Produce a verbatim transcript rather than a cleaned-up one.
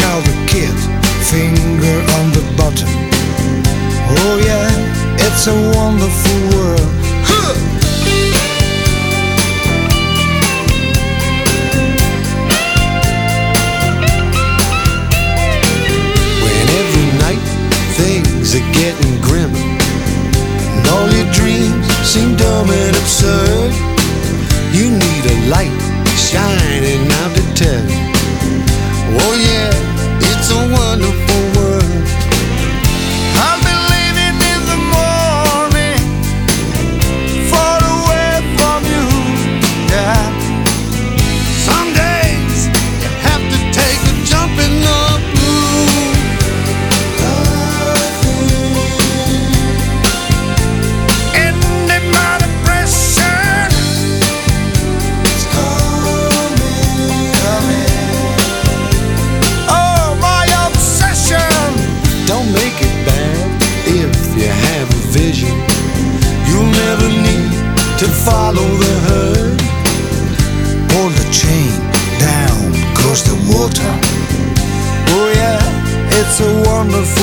tell the kids, finger on the button. Oh yeah, it's a wonderful world. Huh! When every night things are getting grimmer, and all your dreams seem dumb and absurd, you need a light shining out to tell you, oh yeah, it's a wonderful world. I've been living in the morning, far away from you, yeah. Some days you have to take a jump in the blue. Any amount of pressure, it's coming, coming. Oh, my obsession. Don't make it bad if you have a vision. You'll never need to follow the herd. Pull the chain, down goes the water. Oh yeah, it's a wonderful